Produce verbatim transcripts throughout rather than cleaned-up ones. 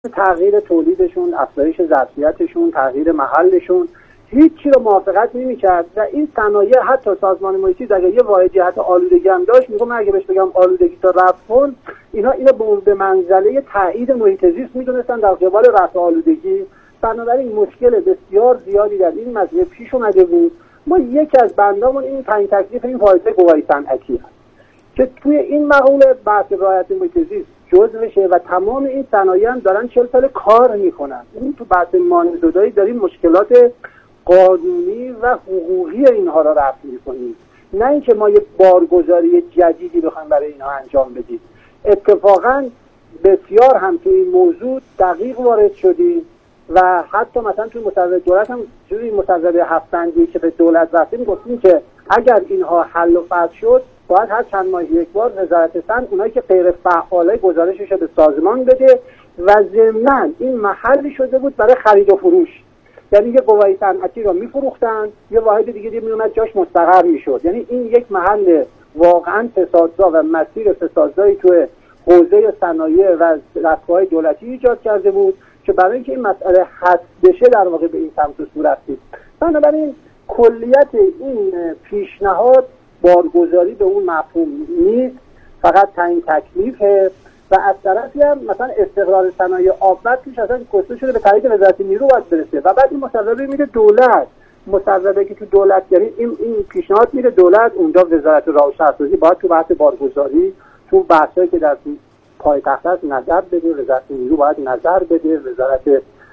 تغییر تولیدشون، افزایش ظرفیتشون، تغییر محلشون، هیچی رو موافقت نمی‌کرد و این صنایع حتی سازمان محیط زیست اگه یه واحد جهت آلودگی هم داشت، میگم اگه بهش بگم آلودگی تا رفع کن، اینا اینو به منزله تایید محیط زیست میدونستن در قبال رفع آلودگی. بنابراین مشکل بسیار زیادی در این مسئله پیش اومده بود. ما یکی از بندامون این تعیین تکلیف این واحد گواهی صنعتی هست که توی این مقوله بحث رعایت محیط زیست جزء بشه و تمام این صنایع هم دارن چهل سال کار میکنن. این تو بحث مانع‌زدایی داریم مشکلات قانونی و حقوقی اینها را رفع میکنیم، نه اینکه ما یه بارگذاری جدیدی بخوایم برای اینها انجام بدیم. اتفاقا بسیار هم توی این موضوع دقیق وارد شدیم و حتی مثلا توی مصوبه دولت هم توی مصوبه هفتندی که به دولت رفتیم گفتیم که اگر اینها حل و فصل شد باید هر چند ماه یک بار وزارت صنعت اونایی که غیر فعاله گزارشش به سازمان بده و ضمناً این محلی شده بود برای خرید و فروش، یعنی یه گواهی صنعتی رو میفروختن یه واحد دیگه میومد جاش مستقر میشد. یعنی این یک محل واقعا فسادزا و مسیر فسادزایی توی حوزه صنایع و دستگاه‌های دولتی ایجاد کرده بود که برای اینکه این مسئله حل بشه در واقع به این سمت و سو رفتیم. بنابراین کلیت این پیشنهاد بارگذاری به اون مفهوم نیست، فقط تعیین تکلیفه و از طرفی هم مثلا استقرار صنایع آباد توش اصلا گسته شده به تایید وزارت نیرو باید برسه و بعد این مصوبه میره دولت، مصوبه که تو دولت یعنی این این پیشنهاد میره دولت، اونجا وزارت راه و شهرسازی باید تو بحث بارگذاری تو بحثایی که در پایتخت هست نظر بده، وزارت نیرو باید نظر بده، وزارت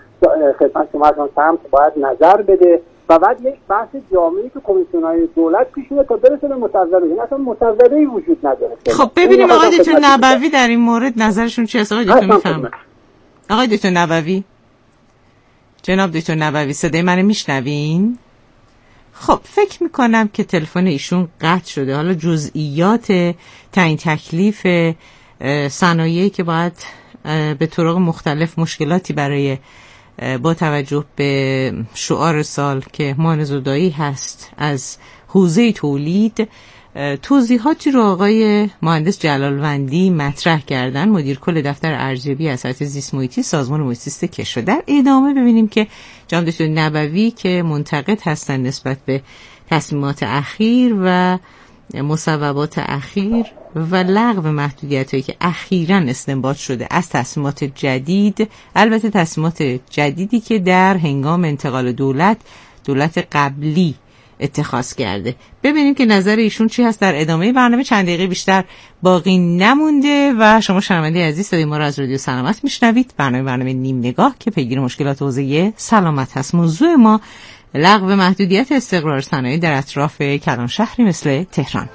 خدمت شما سمت باید نظر بده و بعد یک بحث جامعی تو کمیسیون‌های دولت پیش میاد تا برسه به مصوبه. این اصلا مصوبه‌ای وجود نداره. خب ببینیم آقای دکتر نبوی در این مورد نظرشون چی است. آقای دکتر میفهمم. آقای دکتر نبوی، جناب دکتر نبوی صدای منو میشنوین؟ خب فکر میکنم که تلفن ایشون قطع شده. حالا جزئیات تعیین تکلیف صنایعی که باید به طرق مختلف مشکلاتی برای با توجه به شعار سال که مانع‌زدایی هست از حوزه تولید، توضیحاتی رو آقای مهندس جلالوندی مطرح کردن، مدیر کل دفتر ارزیابی اثرات زیست محیطی سازمان محیط زیست کشور. در ادامه ببینیم که جناب دکتر نبوی که منتقد هستن نسبت به تصمیمات اخیر و مصوبات اخیر و لغو محدودیت‌هایی که اخیراً استنباط شده از تصمیمات جدید، البته تصمیمات جدیدی که در هنگام انتقال دولت دولت قبلی اتخاذ کرده. ببینیم که نظر ایشون چی هست. در ادامه برنامه چند دقیقه بیشتر باقی نمونده و شما شنونده عزیز صدای ما را از رادیو سلامت میشنوید. برنامه برنامه نیم نگاه که پیگیر مشکلات حوزه سلامت هست. موضوع ما لغو محدودیت استقرار صنایع در اطراف کلان شهری مثل تهران.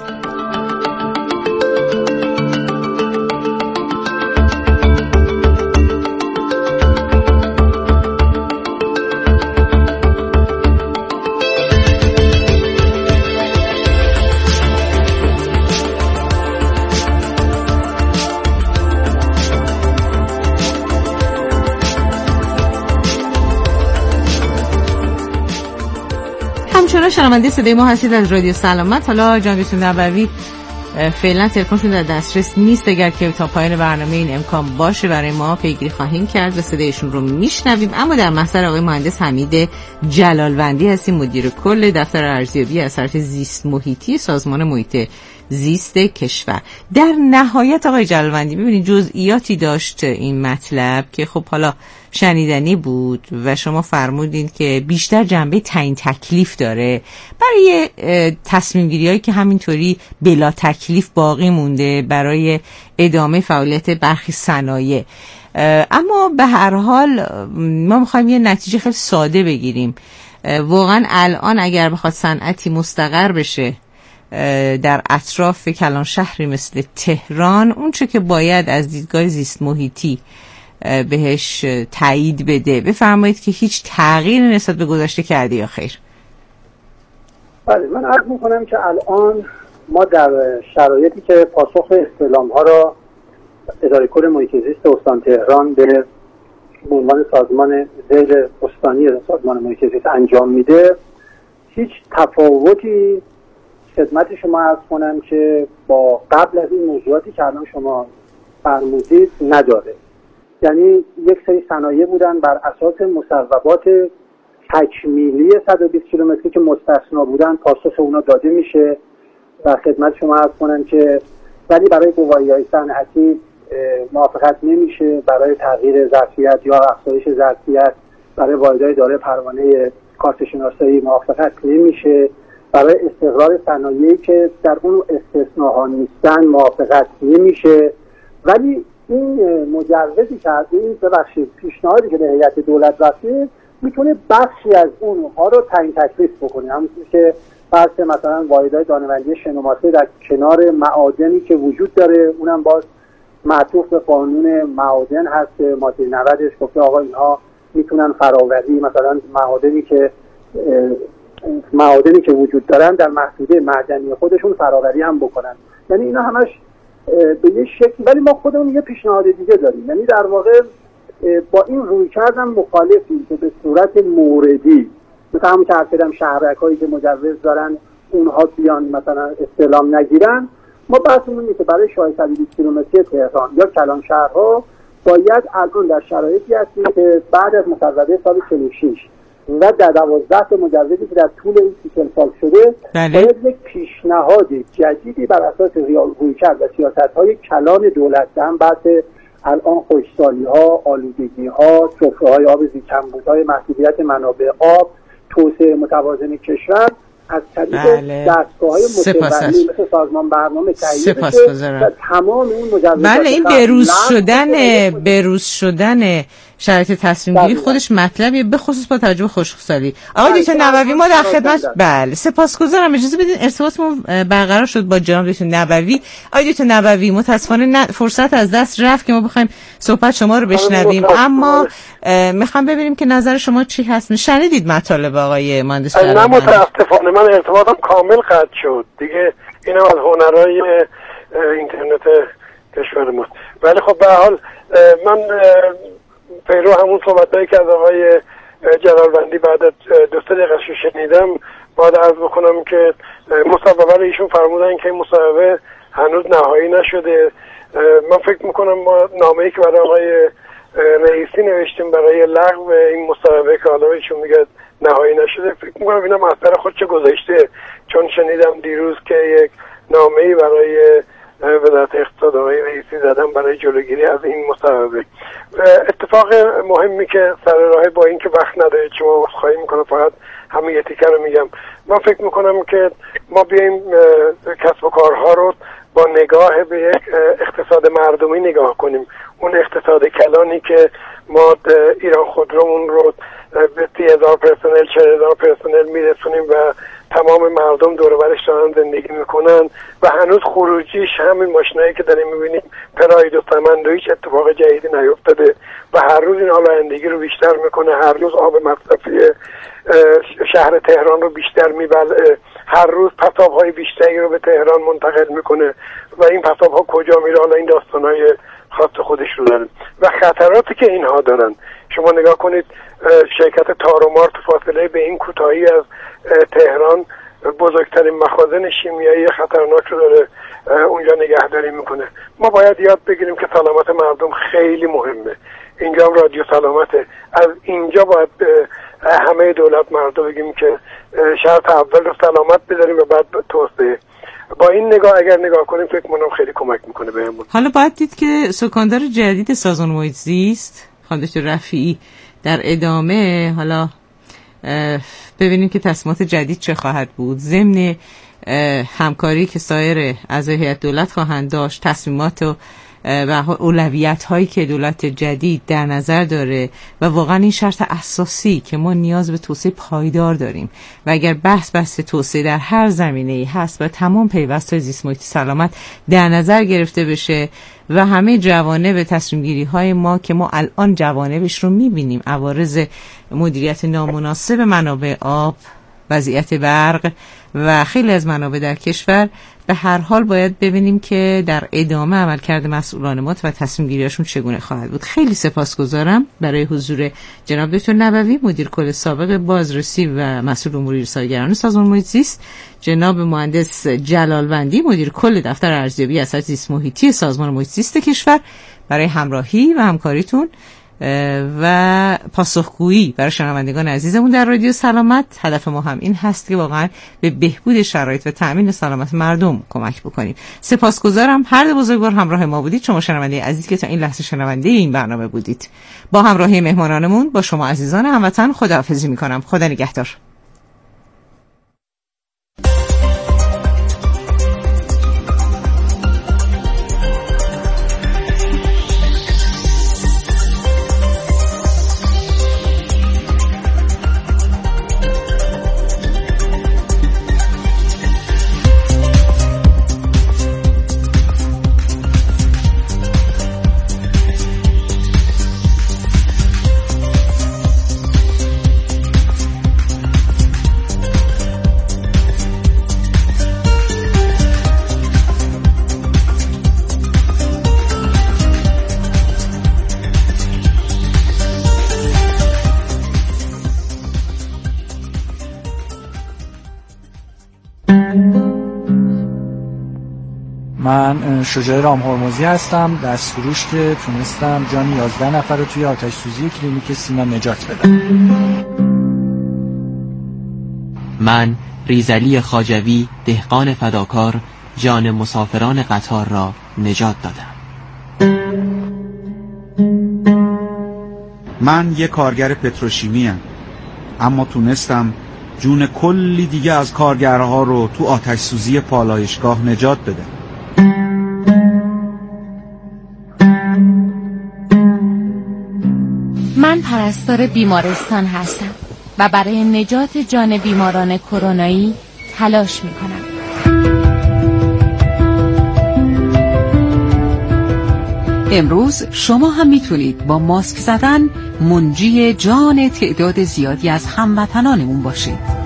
همچنان شنونده صدای ما هستید از رادیو سلامت. حالا جناب دکتر نبوی فعلا تلفنشون در دسترس نیست، اگر که تا پایان برنامه این امکان باشه برای ما پیگیری خواهیم کرد و صدایشون رو میشنویم. اما در محضر آقای مهندس حمید جلالوندی هستیم، مدیر کل دفتر ارزیابی اثرات زیست محیطی سازمان محیط زیست کشور. در نهایت آقای جلالوندی ببینید جزئیاتی داشت این مطلب که خب حالا شنیدنی بود و شما فرمودین که بیشتر جنبه تعیین تکلیف داره برای تصمیم گیری هایی که همینطوری بلا تکلیف باقی مونده برای ادامه فعالیت برخی صنایع. اما به هر حال ما میخوایم یه نتیجه خیلی ساده بگیریم. واقعا الان اگر بخواد صنعتی مستقر بشه در اطراف کلان شهری مثل تهران، اون چه که باید از دیدگاه زیست محیطی بهش تایید بده، بفرمایید که هیچ تغییر نسبت به گذشته کرده یا خیر؟ بله، من عرض میکنم که الان ما در شرایطی که پاسخ استعلام ها را اداره کل محیط زیست استان تهران به عنوان سازمان ذیل استانی سازمان محیط زیست انجام میده، هیچ تفاوتی خدمت شما عرض کنم که با قبل از این موضوعاتی که الان شما فرمودید نداره. یعنی یک سری صنایع بودن بر اساس مصوبات تکمیلی صد و بیست کیلومتری که مستثنا بودن، پاسخ اونا داده میشه و خدمت شما عرض کنم که ولی برای گواهی‌های صنعتی موافقت نمیشه، برای تغییر ظرفیت یا افزایش ظرفیت برای واحدهای دارای پروانه کارت شناسایی موافقت نمیشه، برای استقرار صنایعی که در اون استثناها نیستن موافقت نمیشه. ولی این مجوزی که از این ببخشید پیشنهادی که به هیئت دولت رسید میتونه بخشی از اونها رو تعیین تکلیف بکنه، همونطور که فرض مثلا واحدهای دانه‌بندی شنوماسه در کنار معادنی که وجود داره، اونم باز معطوف به قانون معادن هست که ماده نودش گفته آقا اینها میتونن فراوری مثلا معادنی که معادنی که وجود دارن در محدوده معدنی خودشون فراوری هم بکنن. یعنی اینا همش به یه شکلی، ولی ما خودمون یه پیشنهاد دیگه داریم، یعنی در واقع با این روی کردن مخالفیم که به صورت موردی مثلا همون که حرف شهرک هایی که مجوز دارن اونها بیان مثلا استعلام نگیرن. ما بحثمون اینه که برای شاهی صد و بیست کیلومتری تهران یا کلان شهرها باید الان در شرایطی هستیم که بعد از مصوبه سال چهل و شش و در دوازده تا مجوزی که در طول این سی سال شده بله. باید یک پیشنهاد جدیدی بر اساس رویکرد و سیاست‌های کلان دولت هم بحث الان خشکسالی ها، آلودگی ها، سفره های آب زیر کمبود های محدودیت منابع آب، توسعه متوازن کشور از طریق بله. دستگاه‌های متبرلی مثل سازمان برنامه تهیه بشه و تمام این مجوزات بله این بروز شدن بروز شدن شرایط تصمیم گیری خودش مطلبیه، به خصوص با توجه به خشکسالی. آقای دکتر نبوی ما در خدمت. بله سپاسگزارم، اجازه بدین ارتباطمون برقرار شد با جناب دکتر نبوی. آقای دکتر نبوی متاسفانه فرصت از دست رفت که ما بخوایم صحبت شما رو بشنویم، اما میخوام ببینیم که نظر شما چی هست. شنیدید مطالب آقای مهندس؟ نه متاسفانه من ارتباطم کامل قطع شد دیگه، اینم از هنرهای اینترنت کشور ما. ولی خب به هر حال من پیرو همون صحبتایی که از آقای جلالبندی بعد از دو سه دقیقه شنیدم باید عرض بکنم که مصوبه رو ایشون فرمودن که این مصوبه هنوز نهایی نشده. من فکر میکنم ما نامه‌ای که برای آقای رئیسی نوشتیم برای لغو این مصوبه که حالا ایشون میگه نهایی نشده، فکر میکنم اینا اثر خودش گذاشته، چون شنیدم دیروز که یک نامه‌ای برای وزارت اقتصاد آقای رئیسی زدن برای جلوگیری از این مصوبه. اتفاق مهمی که سر راه با این که وقت نداره شما خواهی میکنم فقط همین یه تیکه رو میگم. من فکر میکنم که ما بیایم کسب و کارها رو با نگاه به یک اقتصاد مردمی نگاه کنیم، اون اقتصاد کلانی که ما ایران خودرومون رو به سی هزار پرسنل چهل هزار پرسنل میرسونیم و تمام مردم دور و برش دارن زندگی میکنن و هنوز خروجیش همین ماشینایی که داریم میبینیم پراید و سمند و هیچ اتفاق جدیدی نیفتاده و هر روز این آلایندگی رو بیشتر میکنه، هر روز آب مصرفی شهر تهران رو بیشتر میبلعه، هر روز پساب‌های بیشتری رو به تهران منتقل میکنه و این پساب‌ها کجا میره؟ حالا این داستان‌های خاص خودش رو دارن و خطراتی که اینها دارن. شما نگاه کنید شرکت تارومار تو فاصله به این کوتاهی از تهران بزرگترین مخازن شیمیایی خطرناک رو داره اونجا نگهداری میکنه. ما باید یاد بگیریم که سلامت مردم خیلی مهمه. اینجا هم رادیو سلامته، از اینجا باید همه دولت مردم بگیم که شرط اول رو سلامت بذاریم و بعد توسعه. با این نگاه اگر نگاه کنیم فکر کنم خیلی کمک میکنه بهمون. حالا باید دید که سکاندار جدید سازمان محیط زیست خانم دکتر رفیعی در ادامه حالا ببینیم که تصمیمات جدید چه خواهد بود، ضمن همکاری که سایر اعضای هیئت دولت خواهند داشت، تصمیمات و و اولویت هایی که دولت جدید در نظر داره و واقعا این شرط اساسی که ما نیاز به توسعه پایدار داریم و اگر بحث بحث توسعه در هر زمینه‌ای هست و تمام پیوست‌های زیست محیطی سلامت در نظر گرفته بشه و همه جوانب تصمیم گیری های ما که ما الان جوانبش رو میبینیم، عوارض مدیریت نامناسب منابع آب، وضعیت برق و خیلی از منابع در کشور، به هر حال باید ببینیم که در ادامه عملکرد مسئولان ما و تصمیم گیریاشون چگونه خواهد بود. خیلی سپاسگزارم برای حضور جناب دکتر نبوی، مدیر کل سابق بازرسی و مسئول امور رسانه‌گران سازمان محیط زیست، جناب مهندس جلالبندی، مدیر کل دفتر ارزیابی اثرات زیست محیطی سازمان محیط زیست کشور. برای همراهی و همکاریتون و پاسخگویی برای شنوندگان عزیزمون در رادیو سلامت. هدف ما هم این هست که واقعا به بهبود شرایط و تأمین سلامت مردم کمک بکنیم. سپاسگزارم هر دو بزرگوار همراه ما بودید، شما شنونده عزیز که تا این لحظه شنونده این برنامه بودید. با همراهی مهمانانمون با شما عزیزان هموطن خداحافظی میکنم. خدا نگهدار. من شجاع رامهرمزی هستم، دستفروش که تونستم جان یازده نفر رو توی آتش سوزی کلینیک سینا نجات بدم. من ریزعلی خواجوی، دهقان فداکار، جان مسافران قطار را نجات دادم. من یک کارگر پتروشیمی ام، اما تونستم جون کلی دیگه از کارگرها رو تو آتش سوزی پالایشگاه نجات بدم. من پرستار بیمارستان هستم و برای نجات جان بیماران کرونایی تلاش میکنم. امروز شما هم میتونید با ماسک زدن منجی جان تعداد زیادی از هموطنانمون باشید.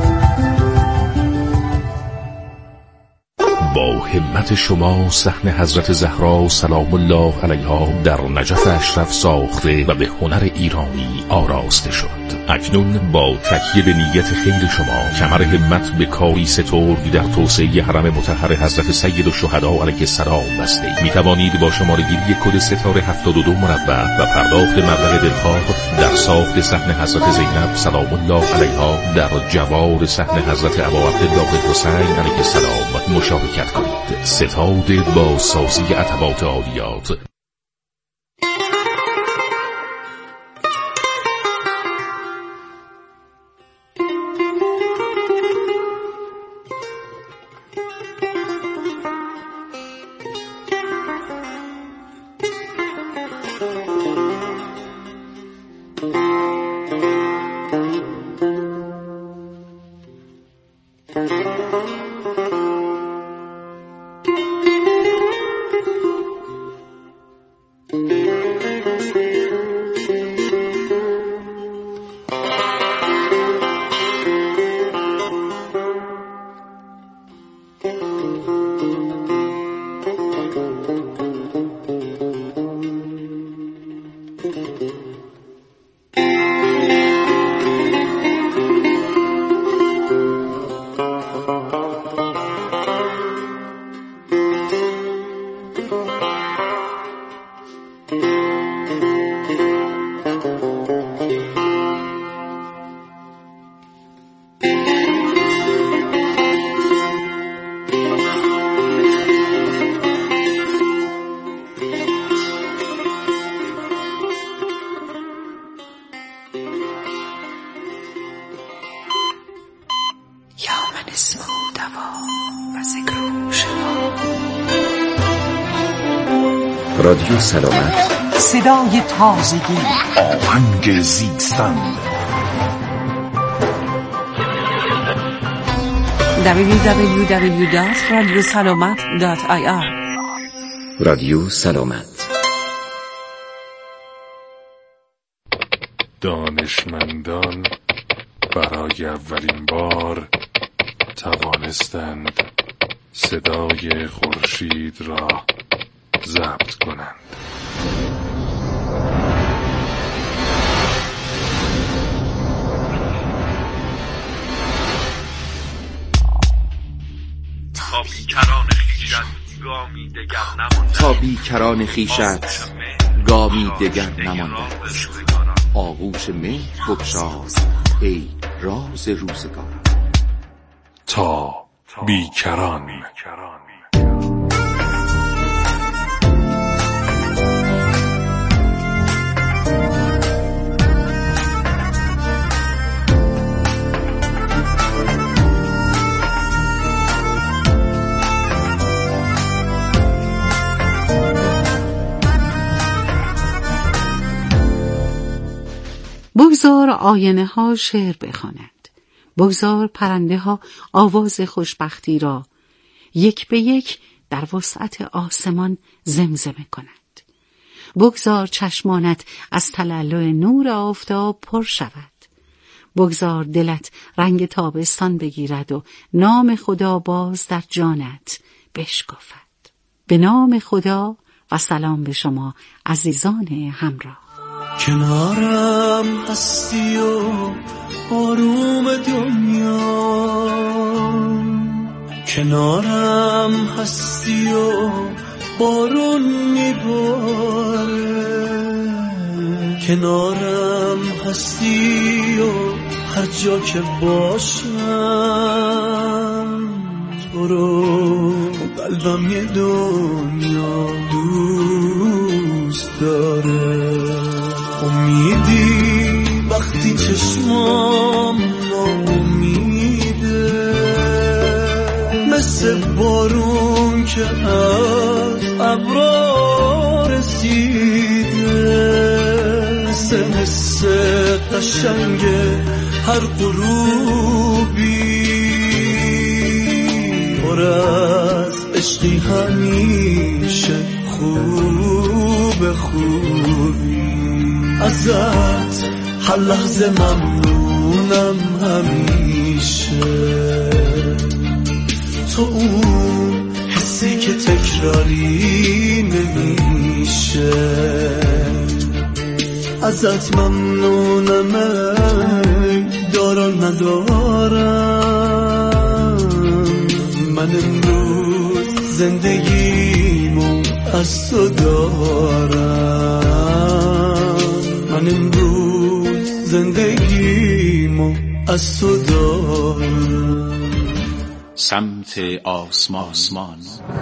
با همت شما صحن حضرت زهرا سلام الله علیها در نجف اشرف ساخته و به هنر ایرانی آراسته شد. اکنون با تکیه به نیت خیر شما کمر همت به کاری سترگ در توسعه حرم مطهر حضرت سید الشهدا علیه السلام بسته می توانید با شماره‌گیری کد ستاره هفتاد و دو مربع و پرداخت مبلغ دلخواه در ساخت صحن حضرت زینب سلام الله علیها در جوار صحن حضرت ابا عبدالله حسین علیه السلام مشارکت کنید. ستاد با سازی عتبات عالیات. رادیو سلامت، صدای تازگی، آهنگ زیستن. دبلیو دبلیو دبلیو دات رادیو سلامت دات آی آر. رادیو سلامت. دانشمندان برای اولین بار توانستند صدای خورشید را ضبط کنند. تا بیکران خیشت گامی دگر نماند، تا بیکران خیشت گامی دگر نمانده است. آغوش مهر بگشاز ای راز روزگاران. تا بیکران. بگذار آینه ها شعر بخواند. بگذار پرنده ها آواز خوشبختی را یک به یک در وسعت آسمان زمزمه کنند. بگذار چشمانت از تلالو نور آفتاب پر شود. بگذار دلت رنگ تابستان بگیرد و نام خدا باز در جانت بشکفد. به نام خدا و سلام به شما عزیزان همراه. کنارم هستی و آروم دنیا، کنارم هستی و بارون میباره، کنارم هستی و هر جا که باشم تو رو قلبم یه دنیا دوست داره. امیدی وقتی چشمام ناامیده، مثل بارون که از ابرا رسیده، مثل مثل قشنگ هر غروبی، پر از عشقی همیشه خوب خوبی. ازت هر لحظه ممنونم همیشه، تو اون حسی که تکراری نمیشه. ازت ممنونم ای دارم ندارم، من امروز زندگیمو از تو دارم، من امروز زندگیمو از تو دارم. سمت آسمان, آسمان.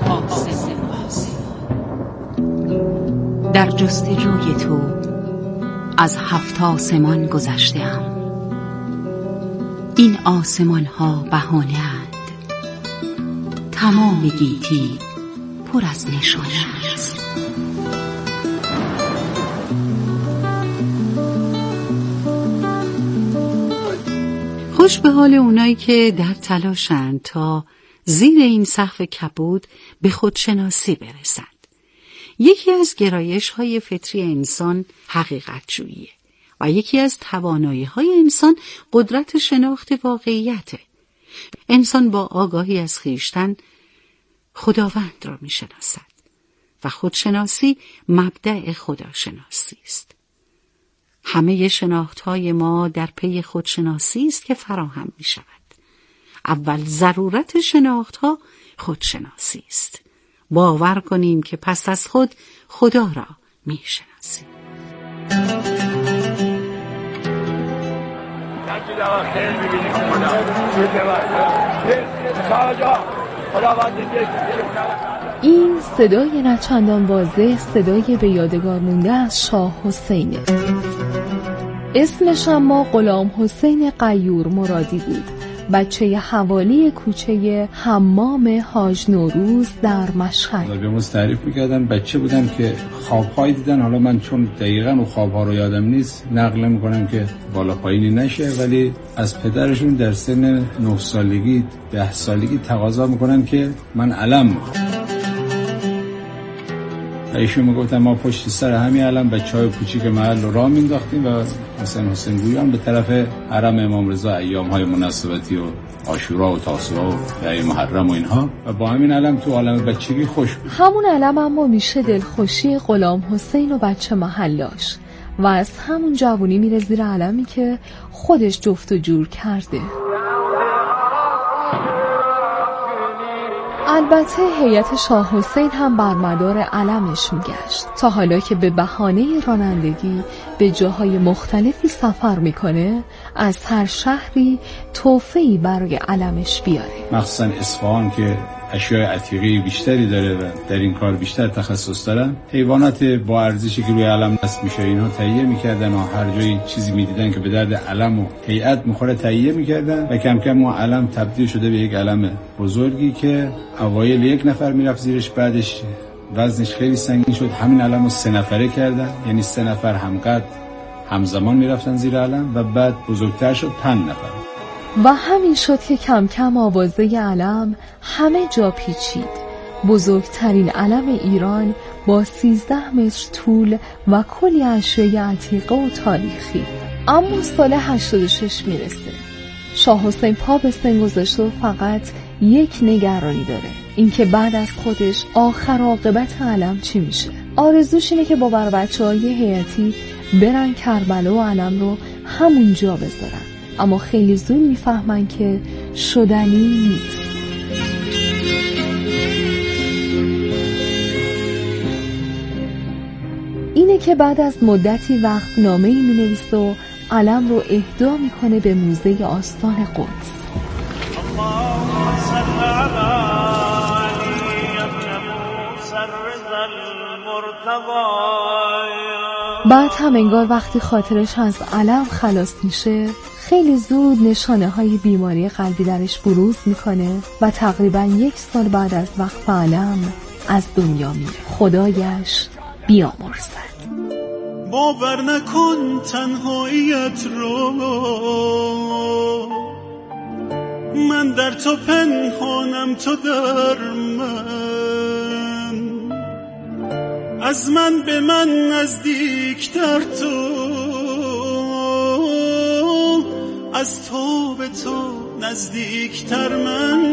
در جستجوی تو از هفت آسمان گذشته‌ام. این آسمان ها بهانه اند، تمام گیتی پر از نشانه است. خوش به حال اونایی که در تلاشند تا زیر این سقف کبود به خودشناسی برسند. یکی از گرایش‌های فطری انسان حقیقت جوییه و یکی از توانایی‌های انسان قدرت شناخت واقعیته. انسان با آگاهی از خویشتن خداوند را می‌شناسد و خودشناسی مبدأ خداشناسی است. همه شناخت‌های ما در پی خودشناسی است که فراهم می‌شود. اول ضرورت شناخت‌ها خودشناسی است. باور کنیم که پس از خود خدا را می‌شناسیم. این صدای نچندان واضح صدای به یادگار مونده از شاه حسینه. اسمش اما غلام حسین غیور مرادی بود، بچه حوالی کوچه حمام حاج نوروز در مشهد. به تعریف میکردن بچه بودم که خوابهایی دیدن، حالا من چون دقیقاً اون خوابها رو یادم نیست نقل میکنم که بالا پایینی نشه، ولی از پدرشون در سن نه سالگی ده سالگی تقاضا میکنن که من علم میخوام. ایشون میگفتن ما پشت سر همین علم بچهای کوچیک محل رو راه مینداختیم و مثلا حسین گویان به طرف حرم امام رضا ایام‌های مناسبتی و عاشورا و تاسوعا و عید محرم و اینها، و با همین علم تو عالم بچگی خوش بود. همون علم اما میشه دلخوشی غلام حسین و بچه محلاش و از همون جوونی میره زیر علمی که خودش جفت و جور کرده. البته هیئت شاه حسین هم بر مدار علمش میگشت تا حالا که به بهانه رانندگی به جاهای مختلفی سفر میکنه از هر شهری تحفه‌ای برای علمش بیاره. مخصوصا اصفهان که اشیاء عتیقه بیشتری داره و در این کار بیشتر تخصص دارن، حیوانات با ارزشی که روی علم نصب میشه اینها تهیه میکردن و هر جایی چیزی میدیدن که به درد علم و هیئت میخوره تهیه میکردن و کم کم اون علم تبدیل شده به یک علم بزرگی که اوایل یک نفر میرفت زیرش، بعدش وزنش خیلی سنگین شد، همین علم رو سه نفره کردن، یعنی سه نفر همقدر همزمان میرفتن زیر علم و بعد بزرگتر شد پنج نفر. و همین شد که کم کم آوازه علم همه جا پیچید. بزرگترین علم ایران با سیزده متر طول و کلی اشیاء عتیقه و تاریخی. اما سال هشتاد و شش میرسه. شاه حسین پا به سن گذاشته و فقط یک نگرانی داره، اینکه بعد از خودش آخر عاقبت علم چی میشه. آرزوش اینه که با بر بچه‌های هیئتی برن کربلا و علم رو همونجا بذارن، اما خیلی زود میفهمن که شدنی نیست. اینه که بعد از مدتی وقت نامه‌ای می‌نویسه و علم رو اهدا میکنه به موزه آستان قدس. بعد هم انگار وقتی خاطرش از علم خلاص میشه خیلی زود نشانه های بیماری قلبی درش بروز میکنه و تقریبا یک سال بعد از وقف علم از دنیا میره. خدایش بیامرزد. باور نکن تنهاییت رو، من در تو پنهانم تو در من، از من به من نزدیکتر تو، از تو به تو نزدیکتر من.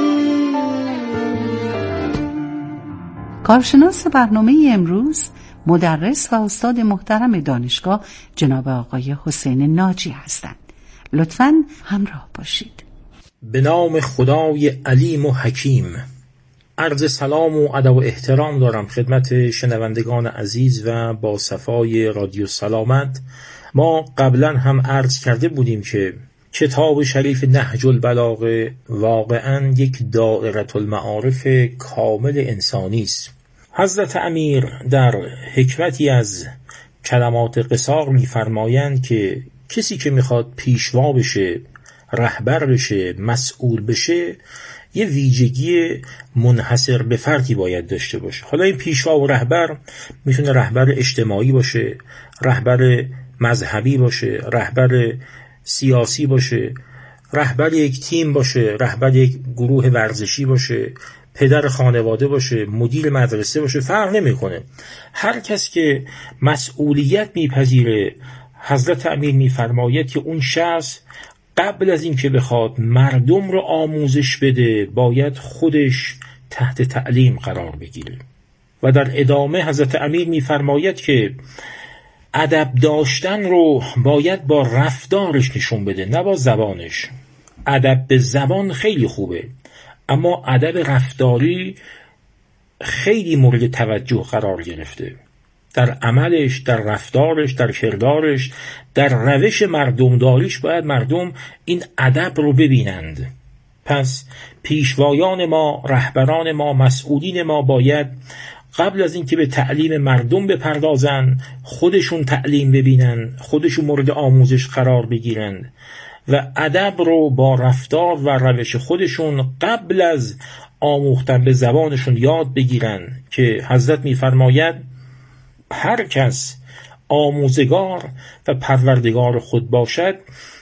کارشناس برنامه امروز مدرس و استاد محترم دانشگاه جناب آقای حسین ناجی هستند. لطفاً همراه باشید. به نام خدای علیم و حکیم. عرض سلام و ادب و احترام دارم خدمت شنوندگان عزیز و با صفای رادیو سلامت. ما قبلا هم عرض کرده بودیم که کتاب شریف نهج البلاغه واقعاً یک دائره المعارف کامل انسانی است. حضرت امیر در حکمتی از کلمات قصار می‌فرمایند که کسی که میخواد پیشوا بشه، رهبر بشه، مسئول بشه، یه ویژگی منحصر به فردی باید داشته باشه. حالا این پیشوا و رهبر میتونه رهبر اجتماعی باشه، رهبر مذهبی باشه، رهبر سیاسی باشه، رهبر یک تیم باشه، رهبر یک گروه ورزشی باشه، پدر خانواده باشه، مدیر مدرسه باشه، فرق نمیکنه. هر کس که مسئولیت میپذیره، حضرت امیر میفرماید که اون شخص قبل از این که بخواد مردم رو آموزش بده باید خودش تحت تعلیم قرار بگیره. و در ادامه حضرت امیر میفرماید که ادب داشتن رو باید با رفتارش نشون بده، نه با زبانش. ادب به زبان خیلی خوبه، اما ادب رفتاری خیلی مورد توجه قرار گرفته. در عملش، در رفتارش، در کردارش، در روش مردمداریش باید مردم این ادب رو ببینند. پس پیشوایان ما، رهبران ما، مسئولین ما باید قبل از اینکه به تعلیم مردم بپردازن خودشون تعلیم ببینن، خودشون مورد آموزش قرار بگیرن و ادب رو با رفتار و روش خودشون قبل از آموختن به زبانشون یاد بگیرن که حضرت میفرماید هر کس آموزگار و پروردگار خود باشد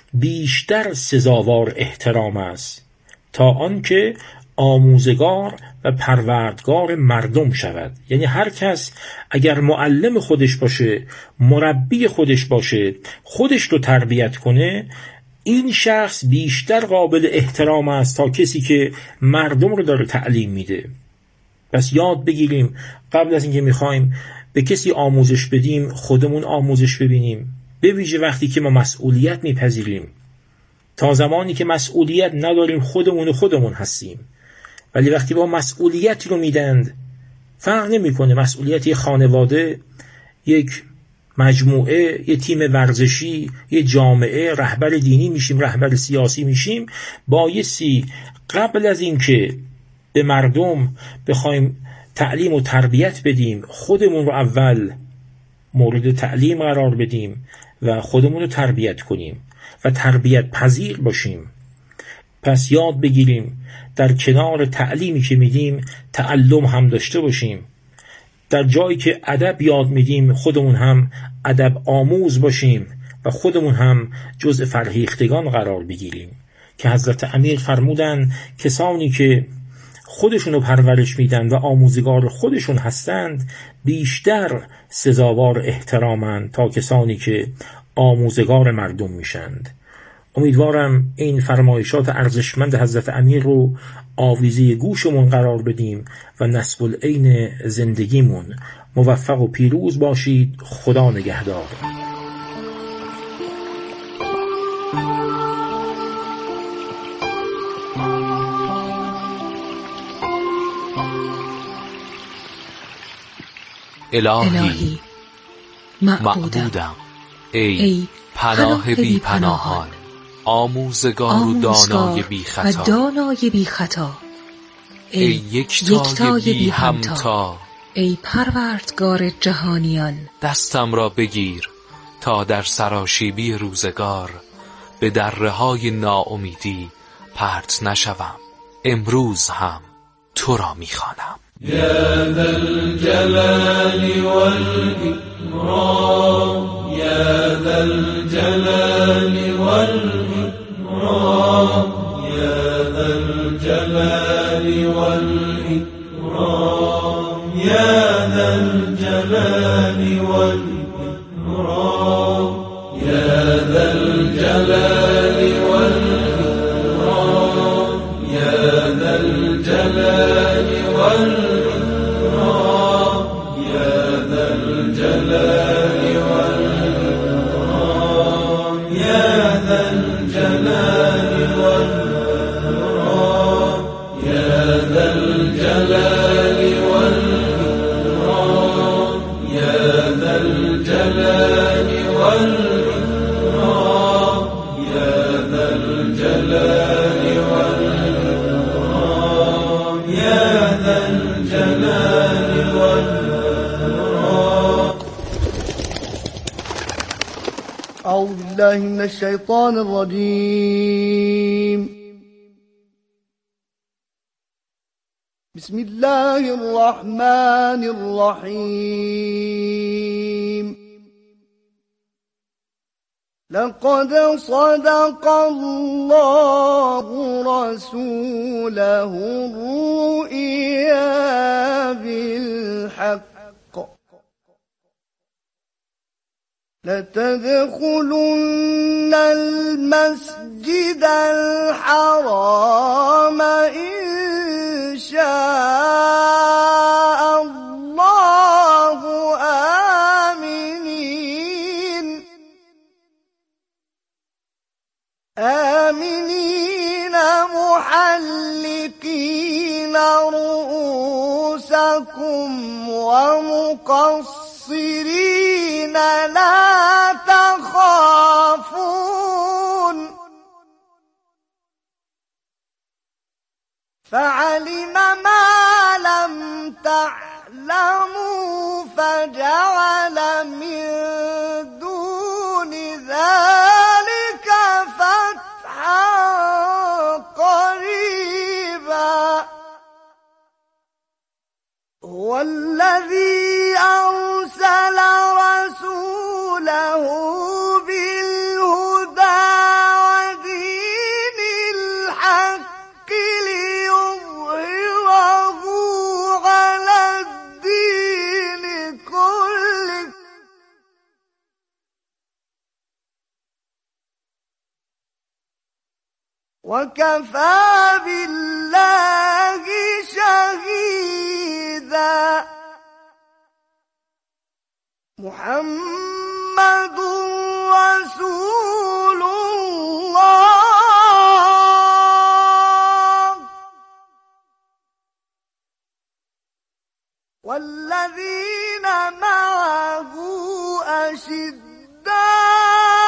بیشتر سزاوار احترام است تا آنکه آموزگار و پروردگار مردم شود. یعنی هر کس اگر معلم خودش باشه، مربی خودش باشه، خودش رو تربیت کنه، این شخص بیشتر قابل احترام است تا کسی که مردم رو داره تعلیم میده. پس یاد بگیریم قبل از اینکه میخوایم به کسی آموزش بدیم خودمون آموزش ببینیم، به ویژه وقتی که ما مسئولیت میپذیریم. تا زمانی که مسئولیت نداریم خودمون و خودمون هستیم، ولی وقتی با مسئولیت رو میدند، فرق نمیکنه مسئولیت یک خانواده، یک مجموعه، یک تیم ورزشی، یک جامعه، رهبر دینی میشیم، رهبر سیاسی میشیم، بایستی قبل از این که به مردم بخوایم تعلیم و تربیت بدیم، خودمون رو اول مورد تعلیم قرار بدیم و خودمون رو تربیت کنیم و تربیت پذیر باشیم. پس یاد بگیریم در کنار تعلیمی که میدیم تعلم هم داشته باشیم. در جایی که ادب یاد میدیم خودمون هم ادب آموز باشیم و خودمون هم جزء فرهیختگان قرار بگیریم که حضرت امیر فرمودن کسانی که خودشونو پرورش میدن و آموزگار خودشون هستند بیشتر سزاوار احترامند تا کسانی که آموزگار مردم میشند. امیدوارم این فرمایشات ارزشمند حضرت امیر رو آویزه گوشمون قرار بدیم و نصب العین زندگیمون. موفق و پیروز باشید. خدا نگهدار. الهی معبودم، ای پناه بی پناهان، آموزگار و دانای بی خطا، دانای بی خطا، ای یکتای بی همتا، ای پروردگار جهانیان، دستم را بگیر تا در سراشیبی روزگار به دره‌های ناامیدی پرت نشوم. امروز هم تو را می‌خوانم. يا ذا الجلال والإكرام، يا ذا الجلال والإكرام، يا ذا الجلال والإكرام، يا ذا الجلال والإكرام، يا ذا الجلال والإكرام، يا ذا الجلال والإكرام، أعوذ بالله من الشيطان الرجيم. بسم الله الرحمن الرحيم. لقد صدق الله رسوله الرؤيا بالحق لتدخلن المسجد الحرام إن شاء الله آمنين آمنين محلقين رؤوسكم ومقصرين لا تخافون فعلم ما لم تعلموا فجعل من دون ذلك فتحا قريبا. هو الذي أرسل رسوله بالهدى ودين الحق ليظهره على الدين كله وكفى بالله شهيدا. محمد